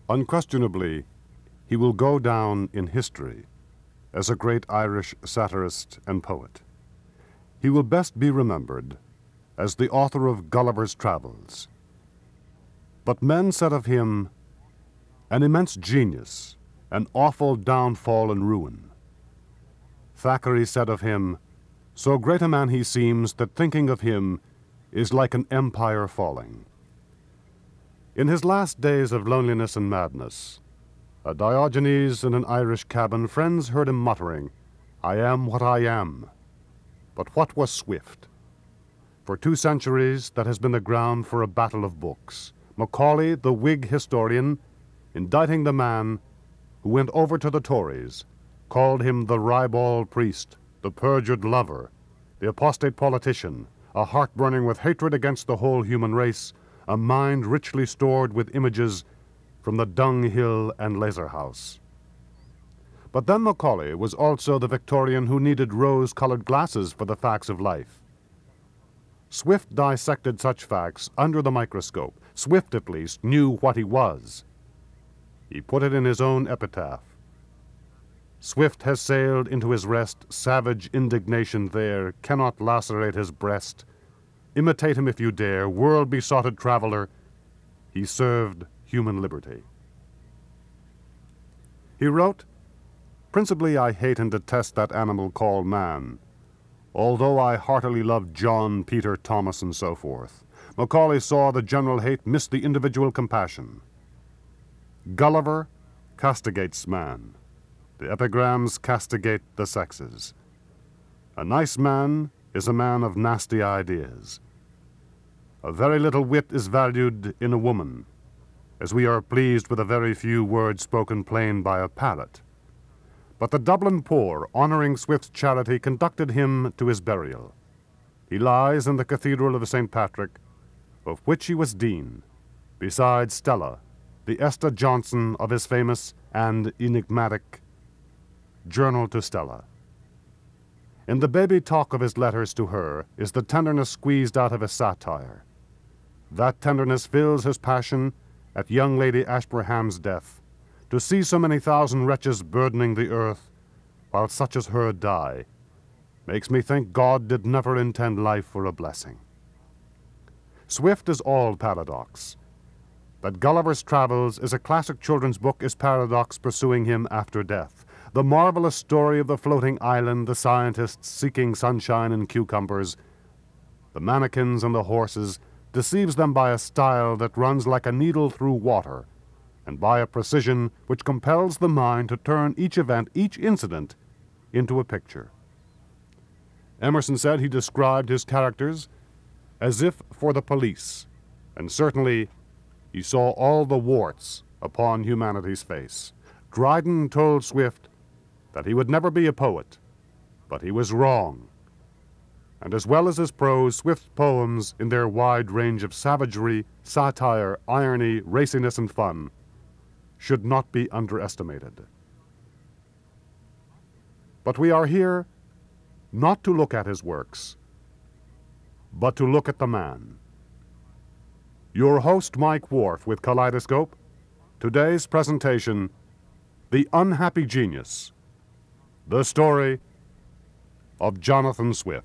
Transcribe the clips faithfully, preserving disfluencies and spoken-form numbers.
Unquestionably, he will go down in history as a great Irish satirist and poet. He will best be remembered as the author of Gulliver's Travels. But men said of him, an immense genius, an awful downfall and ruin. Thackeray said of him, so great a man he seems that thinking of him is like an empire falling. In his last days of loneliness and madness, a Diogenes in an Irish cabin, friends heard him muttering, I am what I am. But what was Swift? For two centuries, that has been the ground for a battle of books. Macaulay, the Whig historian, indicting the man who went over to the Tories, called him the ribald priest, the perjured lover, the apostate politician, a heart burning with hatred against the whole human race, a mind richly stored with images from the dunghill and lazar-house. But then Macaulay was also the Victorian who needed rose-colored glasses for the facts of life. Swift dissected such facts under the microscope. Swift, at least, knew what he was. He put it in his own epitaph. Swift has sailed into his rest, savage indignation there cannot lacerate his breast. Imitate him if you dare, world-besotted traveler, he served human liberty. He wrote, principally I hate and detest that animal called man, although I heartily love John, Peter, Thomas, and so forth. Macaulay saw the general hate, missed the individual compassion. Gulliver castigates man. The epigrams castigate the sexes. A nice man is a man of nasty ideas. A very little wit is valued in a woman, as we are pleased with a very few words spoken plain by a parrot. But the Dublin poor, honoring Swift's charity, conducted him to his burial. He lies in the Cathedral of Saint Patrick, of which he was dean, beside Stella, the Esther Johnson of his famous and enigmatic Journal to Stella. In the baby talk of his letters to her is the tenderness squeezed out of his satire. That tenderness fills his passion at young Lady Ashburnham's death, to see so many thousand wretches burdening the earth, while such as her die, makes me think God did never intend life for a blessing. Swift is all paradox. That Gulliver's Travels is a classic children's book is paradox pursuing him after death. The marvelous story of the floating island, the scientists seeking sunshine and cucumbers, the mannequins and the horses, deceives them by a style that runs like a needle through water, and by a precision which compels the mind to turn each event, each incident, into a picture. Emerson said he described his characters as if for the police, and certainly he saw all the warts upon humanity's face. Dryden told Swift that he would never be a poet, but he was wrong. And as well as his prose, Swift's poems, in their wide range of savagery, satire, irony, raciness, and fun, should not be underestimated. But we are here not to look at his works, but to look at the man. Your host, Mike Wharf, with Kaleidoscope. Today's presentation, The Unhappy Genius, the story of Jonathan Swift.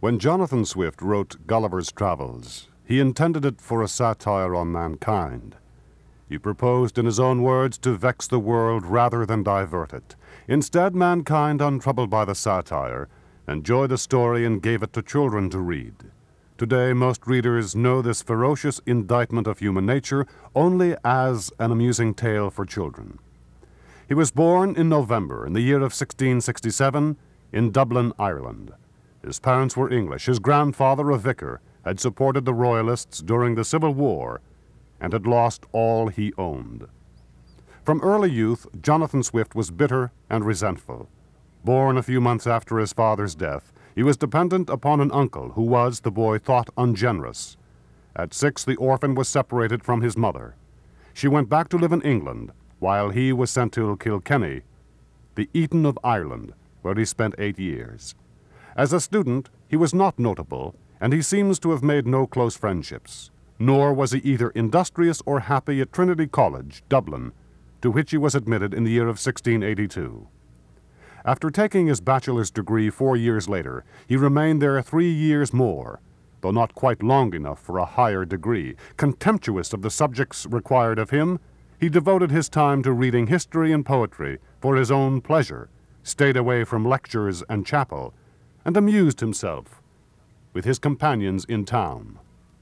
When Jonathan Swift wrote Gulliver's Travels, he intended it for a satire on mankind. He proposed, in his own words, to vex the world rather than divert it. Instead, mankind, untroubled by the satire, enjoyed the story and gave it to children to read. Today, most readers know this ferocious indictment of human nature only as an amusing tale for children. He was born in November in the year of sixteen sixty-seven in Dublin, Ireland. His parents were English. His grandfather, a vicar, had supported the Royalists during the Civil War and had lost all he owned. From early youth, Jonathan Swift was bitter and resentful. Born a few months after his father's death, he was dependent upon an uncle who was, the boy thought, ungenerous. At six, the orphan was separated from his mother. She went back to live in England, while he was sent to Kilkenny, the Eton of Ireland, where he spent eight years. As a student, he was not notable, and he seems to have made no close friendships. Nor was he either industrious or happy at Trinity College, Dublin, to which he was admitted in the year of sixteen eighty-two. After taking his bachelor's degree four years later, he remained there three years more, though not quite long enough for a higher degree. Contemptuous of the subjects required of him, he devoted his time to reading history and poetry for his own pleasure, stayed away from lectures and chapel, and amused himself with his companions in town.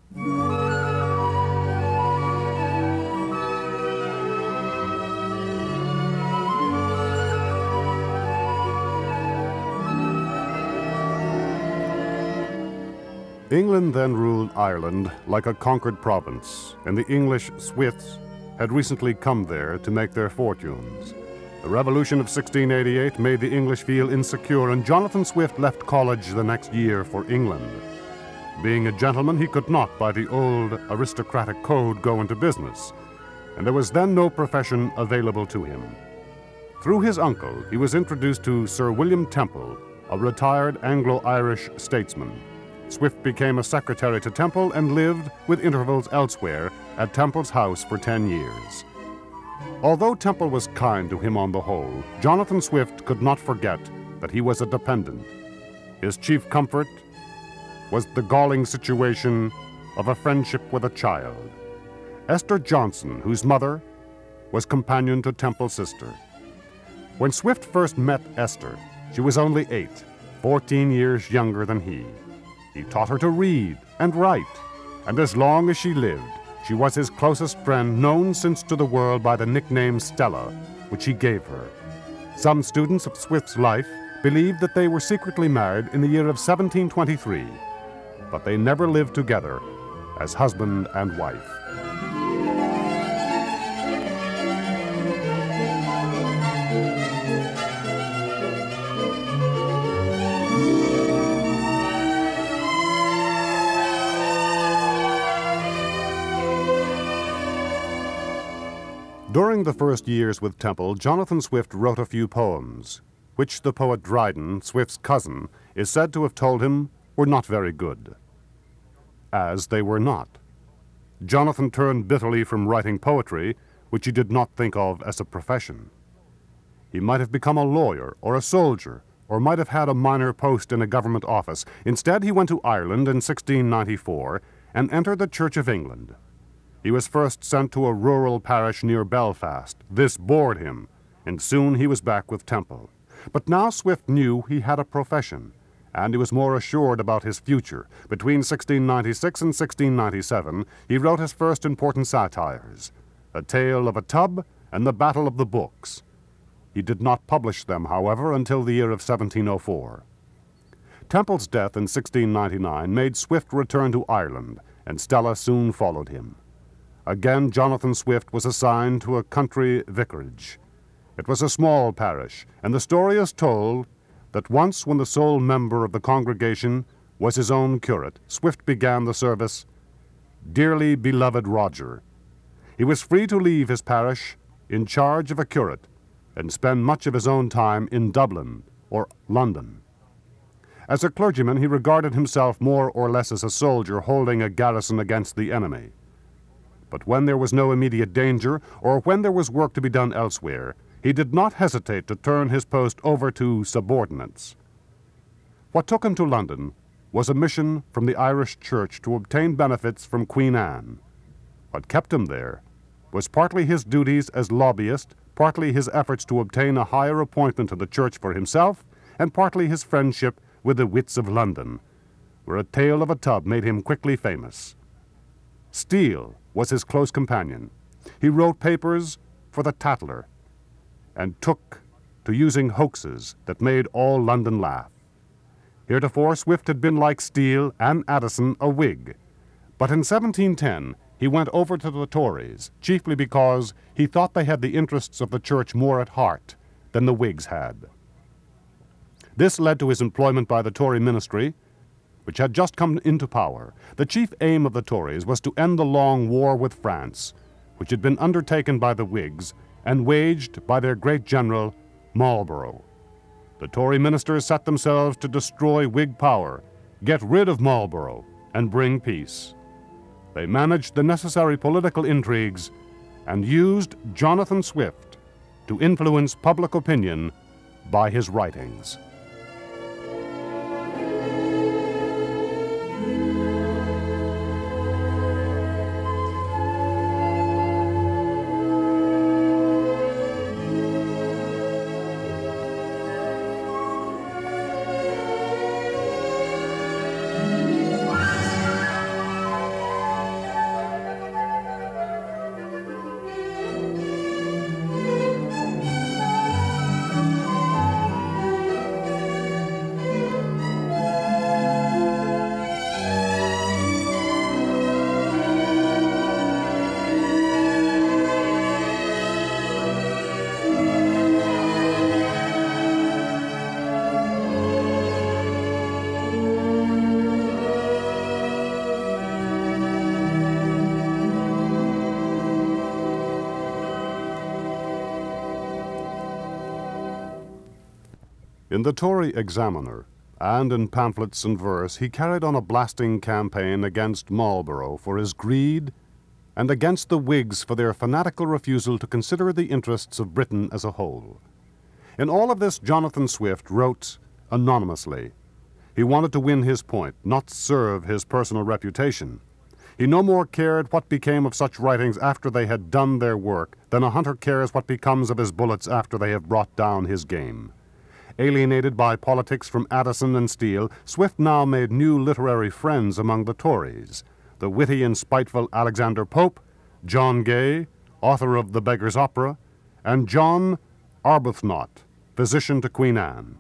England then ruled Ireland like a conquered province, and the English Swifts had recently come there to make their fortunes. The Revolution of sixteen eighty-eight made the English feel insecure, and Jonathan Swift left college the next year for England. Being a gentleman, he could not, by the old aristocratic code, go into business, and there was then no profession available to him. Through his uncle, he was introduced to Sir William Temple, a retired Anglo-Irish statesman. Swift became a secretary to Temple and lived, with intervals elsewhere, at Temple's house for ten years. Although Temple was kind to him on the whole, Jonathan Swift could not forget that he was a dependent. His chief comfort was the galling situation of a friendship with a child. Esther Johnson, whose mother was companion to Temple's sister. When Swift first met Esther, she was only eight, fourteen years younger than he. He taught her to read and write, and as long as she lived, she was his closest friend, known since to the world by the nickname Stella, which he gave her. Some students of Swift's life believed that they were secretly married in the year of seventeen twenty-three, but they never lived together as husband and wife. During the first years with Temple, Jonathan Swift wrote a few poems, which the poet Dryden, Swift's cousin, is said to have told him were not very good. As they were not. Jonathan turned bitterly from writing poetry, which he did not think of as a profession. He might have become a lawyer or a soldier, or might have had a minor post in a government office. Instead, he went to Ireland in sixteen ninety-four and entered the Church of England. He was first sent to a rural parish near Belfast. This bored him, and soon he was back with Temple. But now Swift knew he had a profession, and he was more assured about his future. Between sixteen ninety-six and sixteen ninety-seven, he wrote his first important satires, A Tale of a Tub and The Battle of the Books. He did not publish them, however, until the year of seventeen oh four. Temple's death in sixteen ninety-nine made Swift return to Ireland, and Stella soon followed him. Again, Jonathan Swift was assigned to a country vicarage. It was a small parish, and the story is told that once when the sole member of the congregation was his own curate, Swift began the service, Dearly Beloved Roger. He was free to leave his parish in charge of a curate and spend much of his own time in Dublin or London. As a clergyman, he regarded himself more or less as a soldier holding a garrison against the enemy. But when there was no immediate danger, or when there was work to be done elsewhere, he did not hesitate to turn his post over to subordinates. What took him to London was a mission from the Irish Church to obtain benefits from Queen Anne. What kept him there was partly his duties as lobbyist, partly his efforts to obtain a higher appointment to the church for himself, and partly his friendship with the wits of London, where a tale of a tub made him quickly famous. Steele was his close companion. He wrote papers for the Tatler and took to using hoaxes that made all London laugh. Heretofore, Swift had been, like Steele and Addison, a Whig. But in seventeen ten, he went over to the Tories, chiefly because he thought they had the interests of the church more at heart than the Whigs had. This led to his employment by the Tory ministry, which had just come into power. The chief aim of the Tories was to end the long war with France, which had been undertaken by the Whigs and waged by their great general, Marlborough. The Tory ministers set themselves to destroy Whig power, get rid of Marlborough, and bring peace. They managed the necessary political intrigues and used Jonathan Swift to influence public opinion by his writings. In the Tory Examiner, and in pamphlets and verse, he carried on a blasting campaign against Marlborough for his greed and against the Whigs for their fanatical refusal to consider the interests of Britain as a whole. In all of this, Jonathan Swift wrote anonymously. He wanted to win his point, not serve his personal reputation. He no more cared what became of such writings after they had done their work than a hunter cares what becomes of his bullets after they have brought down his game. Alienated by politics from Addison and Steele, Swift now made new literary friends among the Tories, the witty and spiteful Alexander Pope, John Gay, author of The Beggar's Opera, and John Arbuthnot, physician to Queen Anne.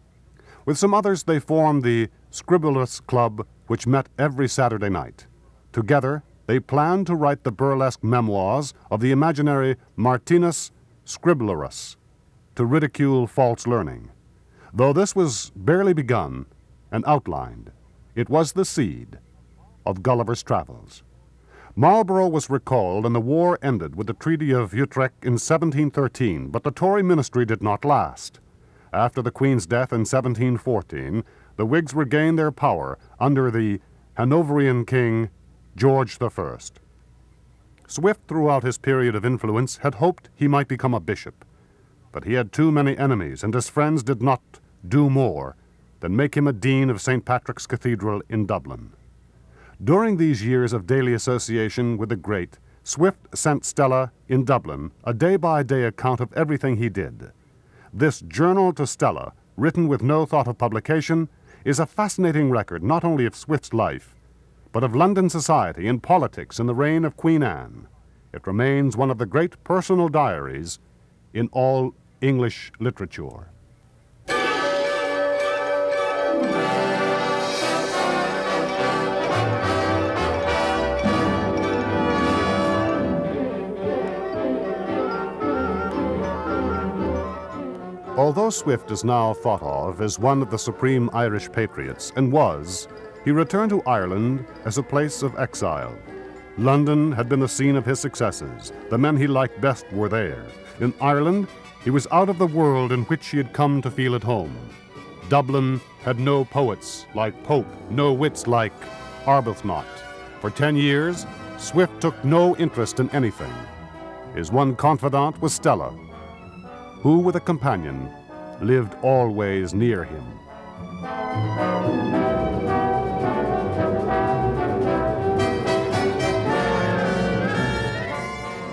With some others, they formed the Scribulus Club, which met every Saturday night. Together, they planned to write the burlesque memoirs of the imaginary Martinus Scriblerus, to ridicule false learning. Though this was barely begun and outlined, it was the seed of Gulliver's Travels. Marlborough was recalled and the war ended with the Treaty of Utrecht in seventeen thirteen, but the Tory ministry did not last. After the Queen's death in seventeen fourteen, the Whigs regained their power under the Hanoverian king, George the First. Swift, throughout his period of influence, had hoped he might become a bishop. But he had too many enemies, and his friends did not do more than make him a dean of Saint Patrick's Cathedral in Dublin. During these years of daily association with the great, Swift sent Stella in Dublin a day-by-day account of everything he did. This Journal to Stella, written with no thought of publication, is a fascinating record not only of Swift's life, but of London society and politics in the reign of Queen Anne. It remains one of the great personal diaries in all English literature. Although Swift is now thought of as one of the supreme Irish patriots, and was, he returned to Ireland as a place of exile. London had been the scene of his successes. The men he liked best were there. In Ireland, he was out of the world in which he had come to feel at home. Dublin had no poets like Pope, no wits like Arbuthnot. For ten years, Swift took no interest in anything. His one confidant was Stella, who, with a companion, lived always near him.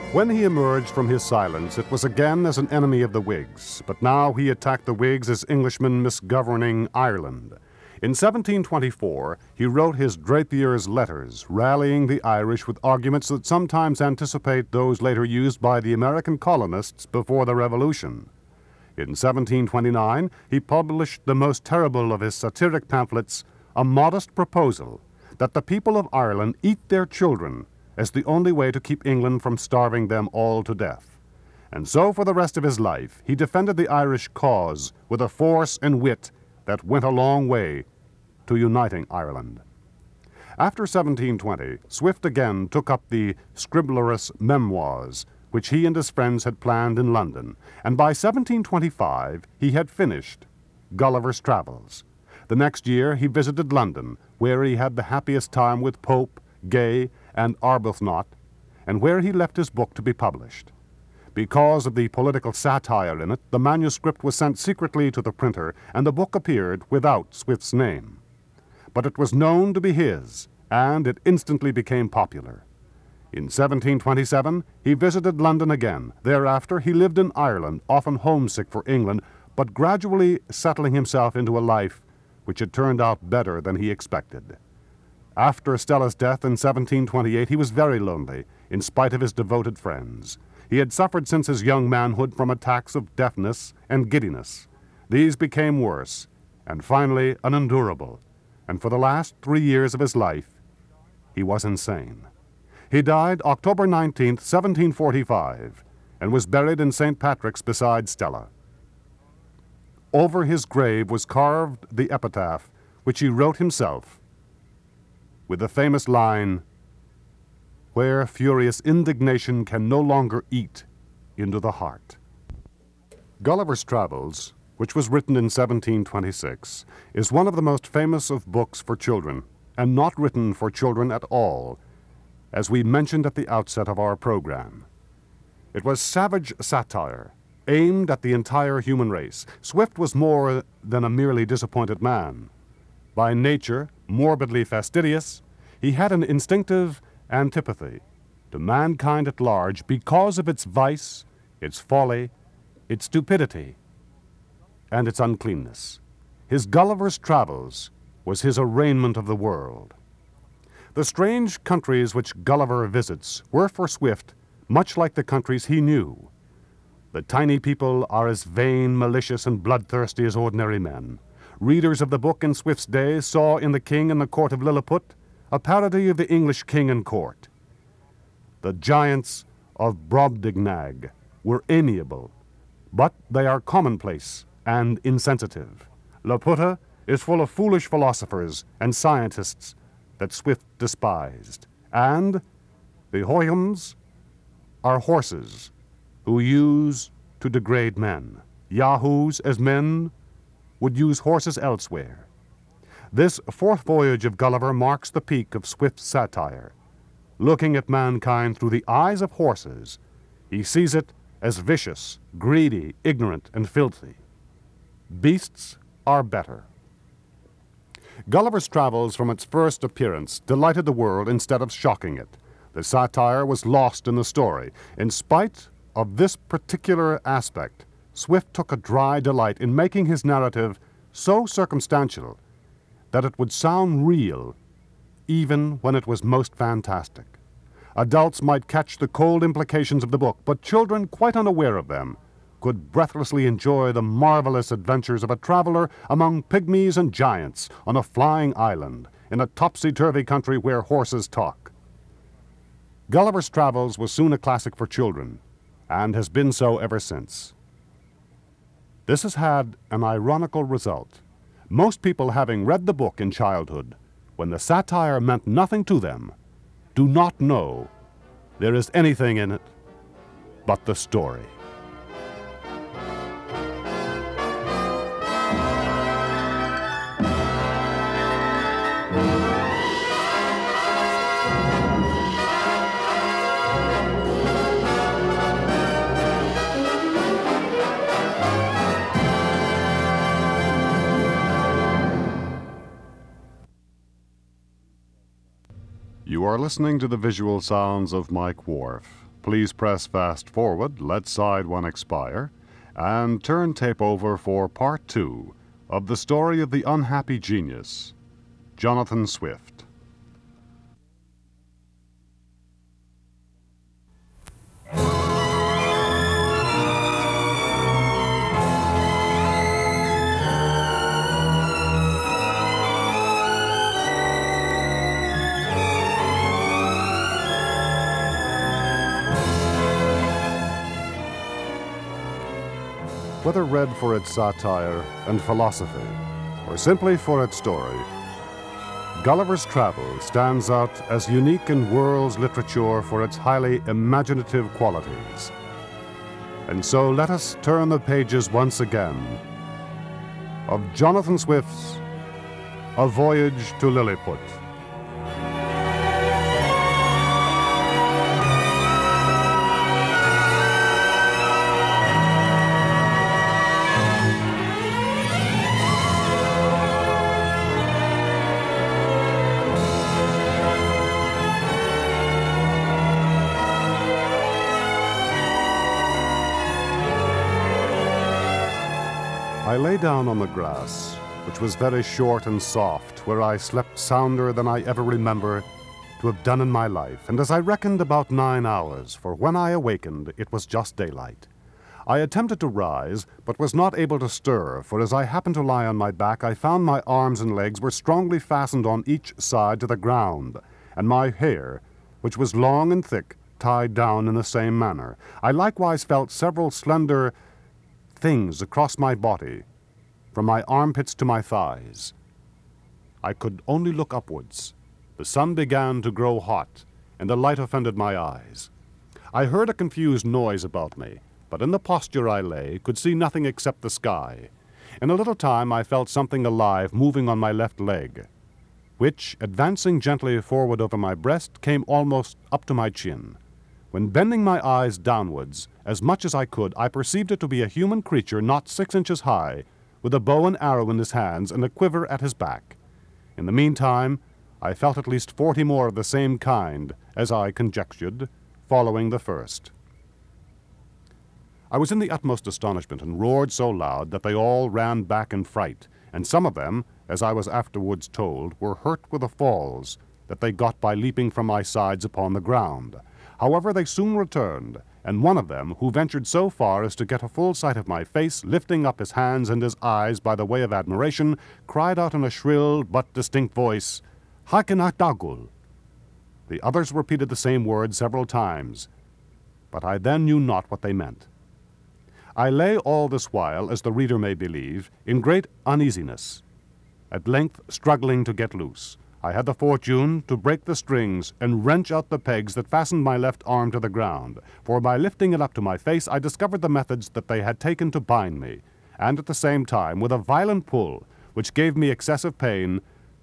When he emerged from his silence, it was again as an enemy of the Whigs, but now he attacked the Whigs as Englishmen misgoverning Ireland. In seventeen twenty-four, he wrote his Drapier's Letters, rallying the Irish with arguments that sometimes anticipate those later used by the American colonists before the Revolution. In seventeen twenty-nine, he published the most terrible of his satiric pamphlets, A Modest Proposal, that the people of Ireland eat their children as the only way to keep England from starving them all to death. And so for the rest of his life, he defended the Irish cause with a force and wit that went a long way to uniting Ireland. After seventeen twenty, Swift again took up the scriblerous memoirs, which he and his friends had planned in London, and by seventeen twenty-five he had finished Gulliver's Travels. The next year he visited London, where he had the happiest time with Pope, Gay, and Arbuthnot, and where he left his book to be published. Because of the political satire in it, the manuscript was sent secretly to the printer, and the book appeared without Swift's name. But it was known to be his, and it instantly became popular. In seventeen twenty-seven, he visited London again. Thereafter, he lived in Ireland, often homesick for England, but gradually settling himself into a life which had turned out better than he expected. After Stella's death in seventeen twenty-eight, he was very lonely, in spite of his devoted friends. He had suffered since his young manhood from attacks of deafness and giddiness. These became worse, and finally unendurable, and for the last three years of his life, he was insane. He died October nineteenth, seventeen forty-five, and was buried in Saint Patrick's beside Stella. Over his grave was carved the epitaph, which he wrote himself, with the famous line, "Where furious indignation can no longer eat into the heart." Gulliver's Travels, which was written in seventeen twenty-six, is one of the most famous of books for children, and not written for children at all, as we mentioned at the outset of our program. It was savage satire, aimed at the entire human race. Swift was more than a merely disappointed man. By nature, morbidly fastidious, he had an instinctive antipathy to mankind at large because of its vice, its folly, its stupidity, and its uncleanness. His Gulliver's Travels was his arraignment of the world. The strange countries which Gulliver visits were for Swift much like the countries he knew. The tiny people are as vain, malicious, and bloodthirsty as ordinary men. Readers of the book in Swift's day saw in the king and the court of Lilliput a parody of the English king and court. The giants of Brobdingnag were amiable, but they are commonplace and insensitive. Laputa is full of foolish philosophers and scientists that Swift despised. And the Hoyams are horses who use to degrade men. Yahoos as men would use horses elsewhere. This fourth voyage of Gulliver marks the peak of Swift's satire. Looking at mankind through the eyes of horses, he sees it as vicious, greedy, ignorant, and filthy. Beasts are better. Gulliver's Travels, from its first appearance, delighted the world instead of shocking it. The satire was lost in the story. In spite of this particular aspect, Swift took a dry delight in making his narrative so circumstantial that it would sound real even when it was most fantastic. Adults might catch the cold implications of the book, but children, quite unaware of them, could breathlessly enjoy the marvelous adventures of a traveler among pygmies and giants on a flying island in a topsy-turvy country where horses talk. Gulliver's Travels was soon a classic for children, and has been so ever since. This has had an ironical result. Most people, having read the book in childhood, when the satire meant nothing to them, do not know there is anything in it but the story. You are listening to the visual sounds of Mike Wharf, please press fast forward, let side one expire, and turn tape over for part two of the story of the unhappy genius, Jonathan Swift. Whether read for its satire and philosophy, or simply for its story, Gulliver's Travels stands out as unique in world's literature for its highly imaginative qualities. And so let us turn the pages once again of Jonathan Swift's A Voyage to Lilliput. I lay down on the grass, which was very short and soft, where I slept sounder than I ever remember to have done in my life, and as I reckoned about nine hours, for when I awakened it was just daylight. I attempted to rise, but was not able to stir, for as I happened to lie on my back, I found my arms and legs were strongly fastened on each side to the ground, and my hair, which was long and thick, tied down in the same manner. I likewise felt several slender things across my body, from my armpits to my thighs. I could only look upwards. The sun began to grow hot, and the light offended my eyes. I heard a confused noise about me, but in the posture I lay, could see nothing except the sky. In a little time I felt something alive moving on my left leg, which, advancing gently forward over my breast, came almost up to my chin. When bending my eyes downwards, as much as I could, I perceived it to be a human creature not six inches high, with a bow and arrow in his hands and a quiver at his back. In the meantime, I felt at least forty more of the same kind, as I conjectured, following the first. I was in the utmost astonishment, and roared so loud that they all ran back in fright, and some of them, as I was afterwards told, were hurt with the falls that they got by leaping from my sides upon the ground. However, they soon returned, and one of them, who ventured so far as to get a full sight of my face, lifting up his hands and his eyes by the way of admiration, cried out in a shrill but distinct voice, "Hakinatagul." The others repeated the same word several times, but I then knew not what they meant. I lay all this while, as the reader may believe, in great uneasiness. At length, struggling to get loose, I had the fortune to break the strings and wrench out the pegs that fastened my left arm to the ground, for by lifting it up to my face I discovered the methods that they had taken to bind me, and at the same time, with a violent pull, which gave me excessive pain,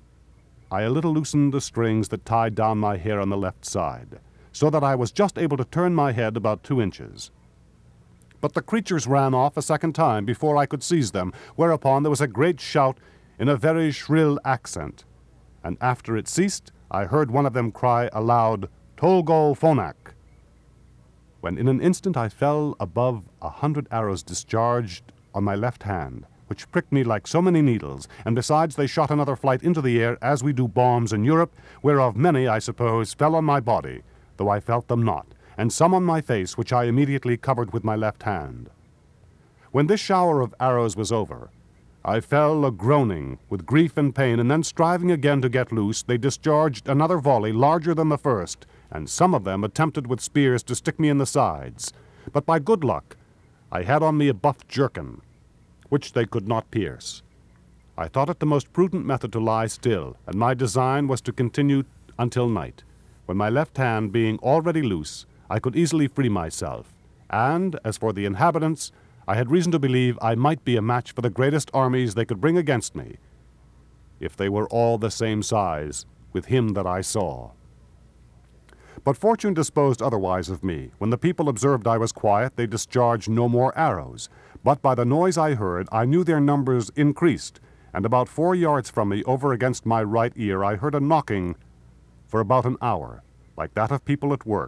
I a little loosened the strings that tied down my hair on the left side, so that I was just able to turn my head about two inches. But the creatures ran off a second time before I could seize them, whereupon there was a great shout in a very shrill accent, and after it ceased, I heard one of them cry aloud, "Tolgo Phonak," when in an instant I fell above a hundred arrows discharged on my left hand, which pricked me like so many needles, and besides they shot another flight into the air, as we do bombs in Europe, whereof many, I suppose, fell on my body, though I felt them not, and some on my face, which I immediately covered with my left hand. When this shower of arrows was over, I fell a-groaning with grief and pain, and then striving again to get loose, they discharged another volley larger than the first, and some of them attempted with spears to stick me in the sides. But by good luck, I had on me a buff jerkin, which they could not pierce. I thought it the most prudent method to lie still, and my design was to continue until night, when my left hand being already loose, I could easily free myself, and, as for the inhabitants, I had reason to believe I might be a match for the greatest armies they could bring against me, if they were all the same size with him that I saw. But fortune disposed otherwise of me. When the people observed I was quiet, they discharged no more arrows, but by the noise I heard, I knew their numbers increased, and about four yards from me, over against my right ear, I heard a knocking for about an hour, like that of people at work,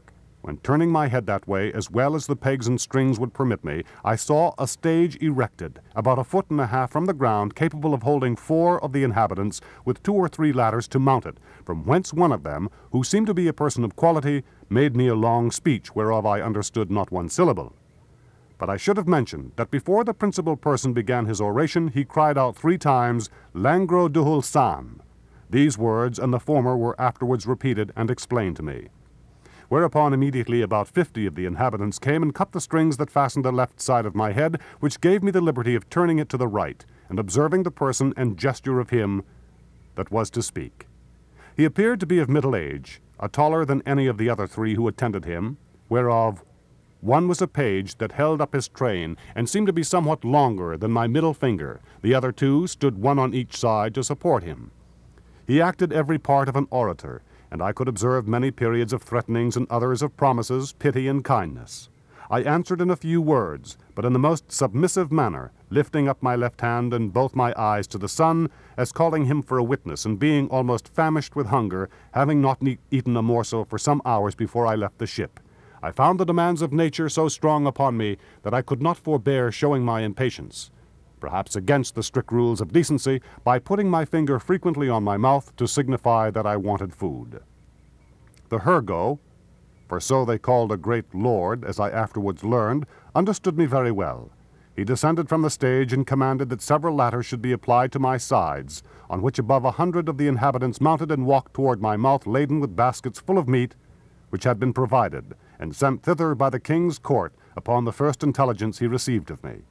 When turning my head that way, as well as the pegs and strings would permit me, I saw a stage erected, about a foot and a half from the ground, capable of holding four of the inhabitants, with two or three ladders to mount it, from whence one of them, who seemed to be a person of quality, made me a long speech, whereof I understood not one syllable. But I should have mentioned that before the principal person began his oration, he cried out three times, Langro Duhul San. These words and the former were afterwards repeated and explained to me. Whereupon immediately about fifty of the inhabitants came and cut the strings that fastened the left side of my head, which gave me the liberty of turning it to the right, and observing the person and gesture of him that was to speak. He appeared to be of middle age, a taller than any of the other three who attended him, whereof one was a page that held up his train, and seemed to be somewhat longer than my middle finger. The other two stood one on each side to support him. He acted every part of an orator, and I could observe many periods of threatenings and others of promises, pity, and kindness. I answered in a few words, but in the most submissive manner, lifting up my left hand and both my eyes to the sun, as calling him for a witness, and being almost famished with hunger, having not ne- eaten a morsel for some hours before I left the ship. I found the demands of nature so strong upon me that I could not forbear showing my impatience, perhaps against the strict rules of decency, by putting my finger frequently on my mouth to signify that I wanted food. The Hergo, for so they called a great lord, as I afterwards learned, understood me very well. He descended from the stage and commanded that several ladders should be applied to my sides, on which above a hundred of the inhabitants mounted and walked toward my mouth laden with baskets full of meat, which had been provided, and sent thither by the king's court upon the first intelligence he received of me.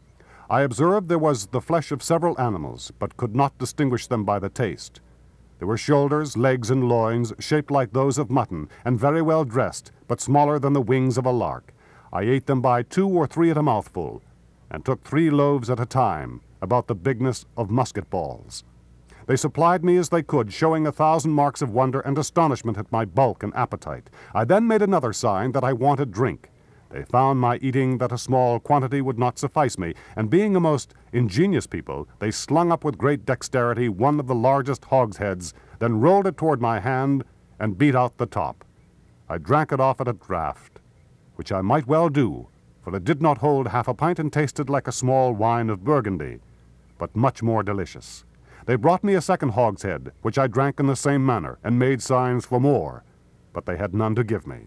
I observed there was the flesh of several animals, but could not distinguish them by the taste. There were shoulders, legs, and loins, shaped like those of mutton, and very well dressed, but smaller than the wings of a lark. I ate them by two or three at a mouthful, and took three loaves at a time, about the bigness of musket balls. They supplied me as they could, showing a thousand marks of wonder and astonishment at my bulk and appetite. I then made another sign that I wanted drink. They found my eating that a small quantity would not suffice me, and being a most ingenious people, they slung up with great dexterity one of the largest hogsheads, then rolled it toward my hand and beat out the top. I drank it off at a draught, which I might well do, for it did not hold half a pint and tasted like a small wine of Burgundy, but much more delicious. They brought me a second hogshead, which I drank in the same manner, and made signs for more, but they had none to give me.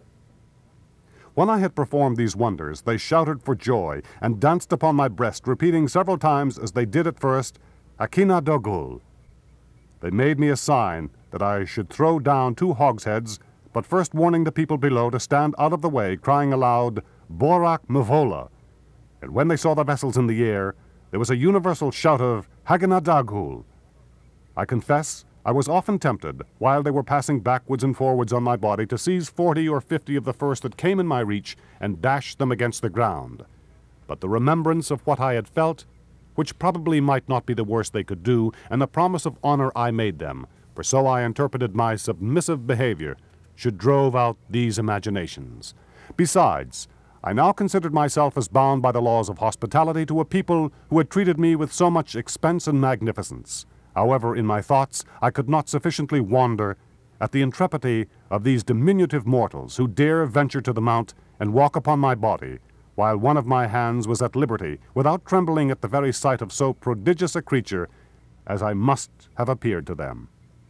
When I had performed these wonders, they shouted for joy, and danced upon my breast, repeating several times, as they did at first, Akina Dogul. They made me a sign that I should throw down two hogsheads, but first warning the people below to stand out of the way, crying aloud, Borak Mavola. And when they saw the vessels in the air, there was a universal shout of Hagana Daghul. I confess I was often tempted, while they were passing backwards and forwards on my body, to seize forty or fifty of the first that came in my reach and dash them against the ground. But the remembrance of what I had felt, which probably might not be the worst they could do, and the promise of honor I made them, for so I interpreted my submissive behavior, should drove out these imaginations. Besides, I now considered myself as bound by the laws of hospitality to a people who had treated me with so much expense and magnificence. However, in my thoughts, I could not sufficiently wonder at the intrepidity of these diminutive mortals who dare venture to the mount and walk upon my body, while one of my hands was at liberty, without trembling at the very sight of so prodigious a creature as I must have appeared to them.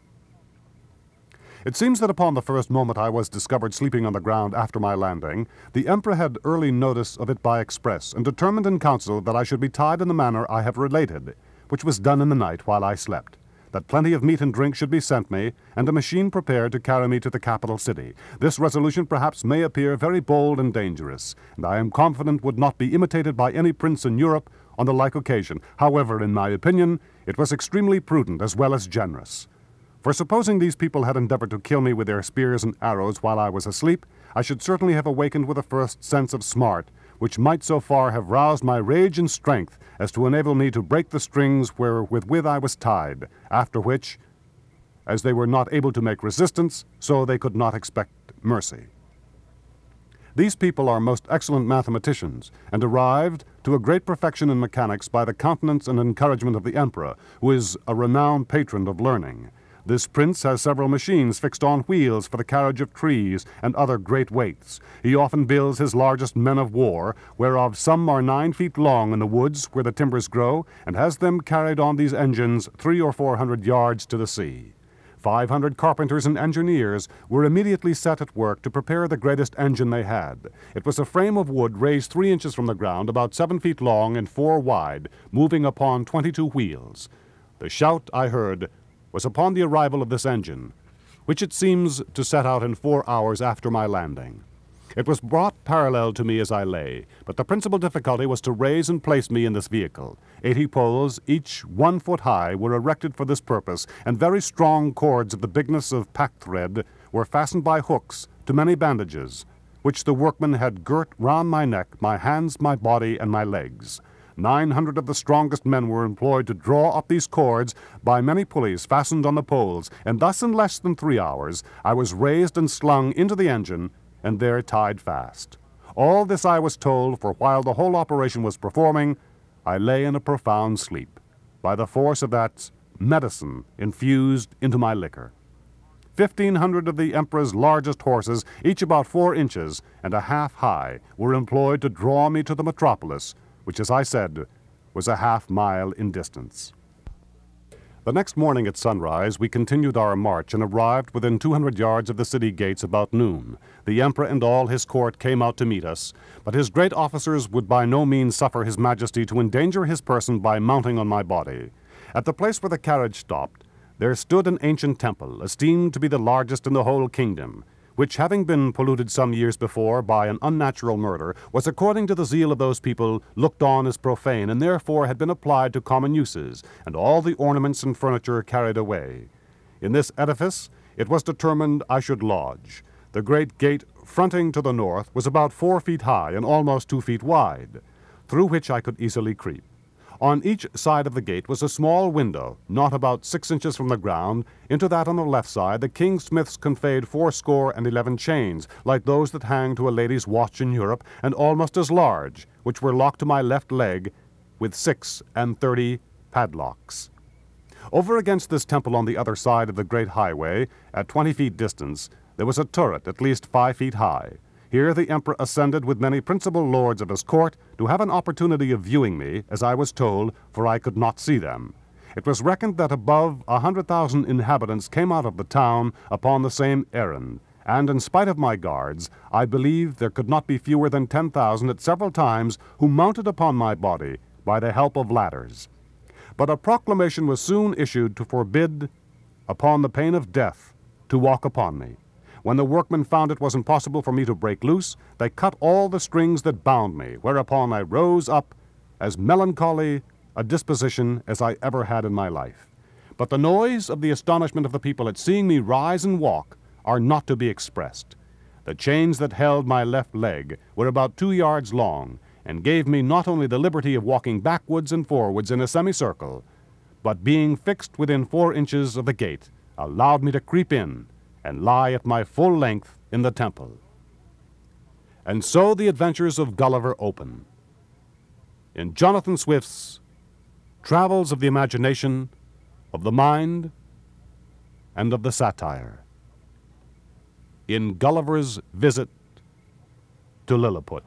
It seems that upon the first moment I was discovered sleeping on the ground after my landing, the Emperor had early notice of it by express, and determined in council that I should be tied in the manner I have related, which was done in the night while I slept, that plenty of meat and drink should be sent me, and a machine prepared to carry me to the capital city. This resolution perhaps may appear very bold and dangerous, and I am confident would not be imitated by any prince in Europe on the like occasion. However, in my opinion, it was extremely prudent as well as generous. For supposing these people had endeavored to kill me with their spears and arrows while I was asleep, I should certainly have awakened with a first sense of smart, which might so far have roused my rage and strength as to enable me to break the strings wherewith I was tied, after which, as they were not able to make resistance, so they could not expect mercy. These people are most excellent mathematicians, and arrived to a great perfection in mechanics by the countenance and encouragement of the Emperor, who is a renowned patron of learning. This prince has several machines fixed on wheels for the carriage of trees and other great weights. He often builds his largest men of war, whereof some are nine feet long in the woods where the timbers grow, and has them carried on these engines three or four hundred yards to the sea. Five hundred carpenters and engineers were immediately set at work to prepare the greatest engine they had. It was a frame of wood raised three inches from the ground, about seven feet long and four wide, moving upon twenty-two wheels. The shout I heard was upon the arrival of this engine, which it seems to set out in four hours after my landing. It was brought parallel to me as I lay, but the principal difficulty was to raise and place me in this vehicle. Eighty poles, each one foot high, were erected for this purpose, and very strong cords of the bigness of pack-thread were fastened by hooks to many bandages, which the workmen had girt round my neck, my hands, my body, and my legs. Nine hundred of the strongest men were employed to draw up these cords by many pulleys fastened on the poles, and thus in less than three hours I was raised and slung into the engine, and there tied fast. All this I was told, for while the whole operation was performing, I lay in a profound sleep, by the force of that medicine infused into my liquor. Fifteen hundred of the emperor's largest horses, each about four inches and a half high, were employed to draw me to the metropolis, which, as I said, was a half mile in distance. The next morning at sunrise, we continued our march and arrived within two hundred yards of the city gates about noon. The emperor and all his court came out to meet us, but his great officers would by no means suffer his majesty to endanger his person by mounting on my body. At the place where the carriage stopped, there stood an ancient temple, esteemed to be the largest in the whole kingdom, which, having been polluted some years before by an unnatural murder, was, according to the zeal of those people, looked on as profane, and therefore had been applied to common uses, and all the ornaments and furniture carried away. In this edifice it was determined I should lodge. The great gate fronting to the north was about four feet high and almost two feet wide, through which I could easily creep. On each side of the gate was a small window, not about six inches from the ground. Into that on the left side the king's smiths conveyed fourscore and eleven chains, like those that hang to a lady's watch in Europe, and almost as large, which were locked to my left leg, with six and thirty padlocks. Over against this temple on the other side of the great highway, at twenty feet distance, there was a turret at least five feet high. Here the emperor ascended with many principal lords of his court to have an opportunity of viewing me, as I was told, for I could not see them. It was reckoned that above a hundred thousand inhabitants came out of the town upon the same errand, and in spite of my guards, I believe there could not be fewer than ten thousand at several times who mounted upon my body by the help of ladders. But a proclamation was soon issued to forbid, upon the pain of death, to walk upon me. When the workmen found it was impossible for me to break loose, they cut all the strings that bound me, whereupon I rose up as melancholy a disposition as I ever had in my life. But the noise of the astonishment of the people at seeing me rise and walk are not to be expressed. The chains that held my left leg were about two yards long, and gave me not only the liberty of walking backwards and forwards in a semicircle, but being fixed within four inches of the gate, allowed me to creep in and lie at my full length in the temple. And so the adventures of Gulliver open. In Jonathan Swift's Travels of the Imagination, of the Mind, and of the Satire. In Gulliver's Visit to Lilliput.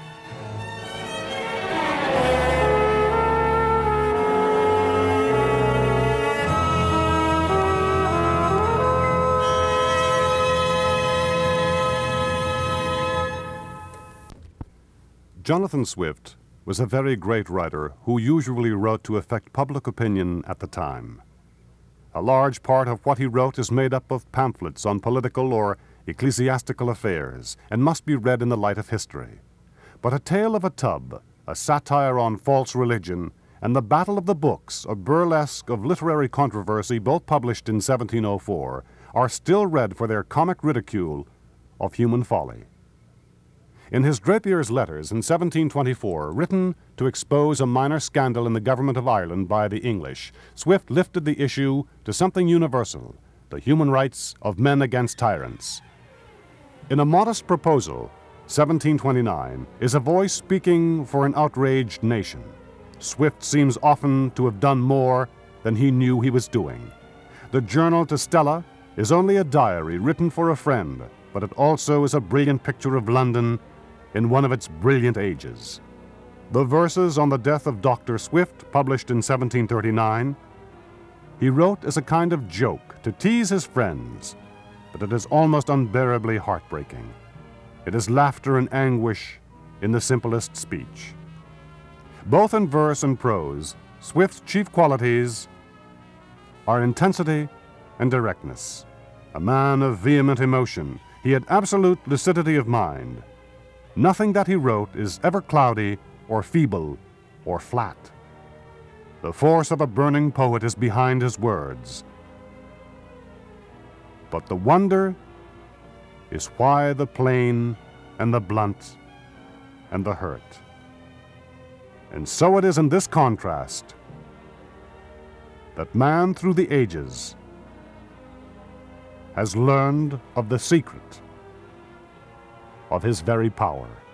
Jonathan Swift was a very great writer who usually wrote to affect public opinion at the time. A large part of what he wrote is made up of pamphlets on political or ecclesiastical affairs and must be read in the light of history. But A Tale of a Tub, a satire on false religion, and The Battle of the Books, a burlesque of literary controversy, both published in seventeen oh four, are still read for their comic ridicule of human folly. In his Drapier's Letters in seventeen twenty-four, written to expose a minor scandal in the government of Ireland by the English, Swift lifted the issue to something universal, the human rights of men against tyrants. In A Modest Proposal, seventeen twenty-nine, is a voice speaking for an outraged nation. Swift seems often to have done more than he knew he was doing. The journal to Stella is only a diary written for a friend, but it also is a brilliant picture of London in one of its brilliant ages. The verses on the death of Doctor Swift, published in seventeen thirty-nine, he wrote as a kind of joke to tease his friends, but it is almost unbearably heartbreaking. It is laughter and anguish in the simplest speech. Both in verse and prose, Swift's chief qualities are intensity and directness. A man of vehement emotion, he had absolute lucidity of mind. Nothing that he wrote is ever cloudy or feeble or flat. The force of a burning poet is behind his words. But the wonder is why the plain and the blunt and the hurt. And so it is in this contrast that man through the ages has learned of the secret of his very power.